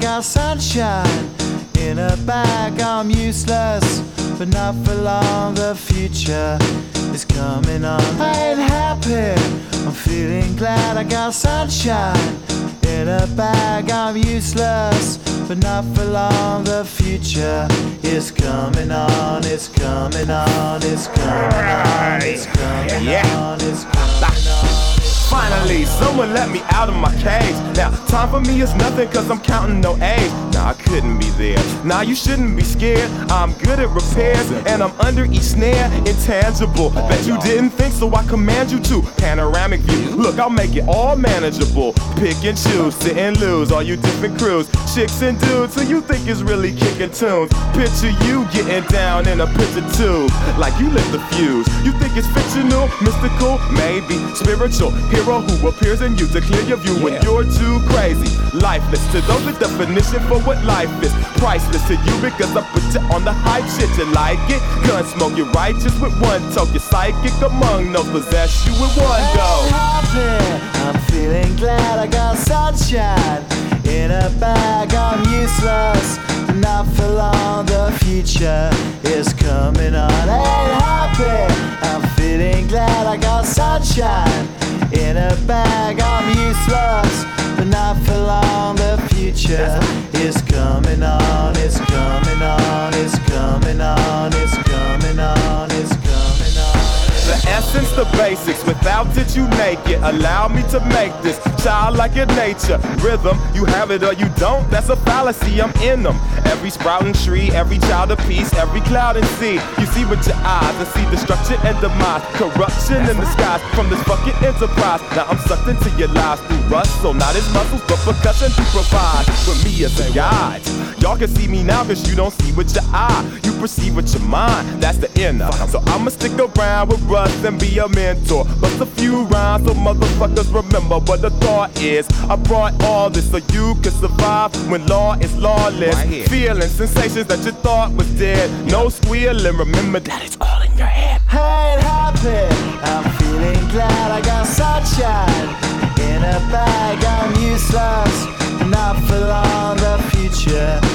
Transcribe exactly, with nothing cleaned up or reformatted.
got sunshine in a bag. I'm useless, but not for long. The future is coming on. I ain't happy, I'm feeling glad. I got sunshine in a bag. I'm useless, but not for long. The future is coming on. It's coming on. It's coming on. It's coming on. It's coming on. Finally, someone let me out of my cage. Now, time for me is nothing cause I'm counting no A's. Nah, I couldn't be there. Nah, you shouldn't be scared. I'm good at repairs and I'm under each snare. Intangible, bet you didn't think, so I command you to. Panoramic view, look, I'll make it all manageable. Pick and choose, sit and lose, all you different crews. Chicks and dudes who you think is really kicking tunes. Picture you getting down in a picture tube, like you lit the fuse. You think it's fictional, mystical, maybe spiritual. Hero who appears in you to clear your view when you're too crazy. Lifeless to those, the definition for what life is. Priceless to you because I put you on the hype shit. You like it? Gun smoke, you're righteous with one toe. You're psychic among no possess you with one go. Happy, I'm feeling glad. I got sunshine in a bag. I'm useless, but not for long. The future is coming on. Ain't happy, I'm feeling glad. I got sunshine in a bag. I'm useless, but not for long. The future is coming on. It's coming on. It's coming on. It's coming on. It's coming on. The essence, the basics, without it you make it. Allow me to make this childlike in nature. Rhythm, you have it or you don't, that's a fallacy, I'm in them. Every sprouting tree, every child of peace, every cloud and sea. You see with your eyes and see destruction and demise. Corruption in the skies from this fucking enterprise. Now I'm sucked into your lives through rust, so not as muscles but percussion to provide for me as a guide. Y'all can see me now cause you don't see with your eye. You perceive with your mind, that's the inner. So I'ma stick around with Russ and be a mentor. Bust a few rhymes so motherfuckers remember what the thought is. I brought all this so you can survive when law is lawless. Right, feeling sensations that you thought was dead. No squealing, remember that it's all in your head. I ain't happy, I'm feeling glad. I got sunshine in a bag. I'm useless, not for long. The future